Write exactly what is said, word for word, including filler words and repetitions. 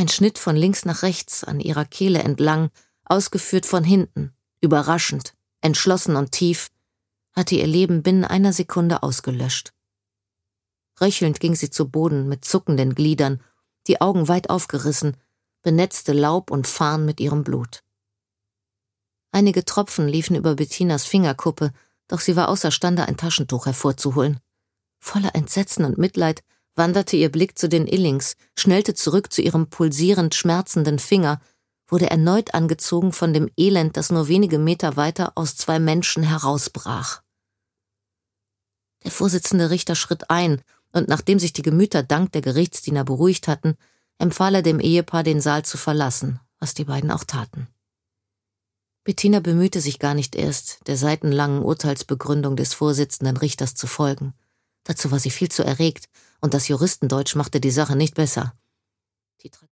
Ein Schnitt von links nach rechts an ihrer Kehle entlang, ausgeführt von hinten, überraschend, entschlossen und tief, hatte ihr Leben binnen einer Sekunde ausgelöscht. Röchelnd ging sie zu Boden mit zuckenden Gliedern, die Augen weit aufgerissen, benetzte Laub und Farn mit ihrem Blut. Einige Tropfen liefen über Bettinas Fingerkuppe, doch sie war außerstande, ein Taschentuch hervorzuholen. Voller Entsetzen und Mitleid wanderte ihr Blick zu den Illings, schnellte zurück zu ihrem pulsierend schmerzenden Finger, wurde erneut angezogen von dem Elend, das nur wenige Meter weiter aus zwei Menschen herausbrach. Der Vorsitzende Richter schritt ein, und nachdem sich die Gemüter dank der Gerichtsdiener beruhigt hatten, empfahl er dem Ehepaar, den Saal zu verlassen, was die beiden auch taten. Bettina bemühte sich gar nicht erst, der seitenlangen Urteilsbegründung des Vorsitzenden Richters zu folgen. Dazu war sie viel zu erregt, und das Juristendeutsch machte die Sache nicht besser. Die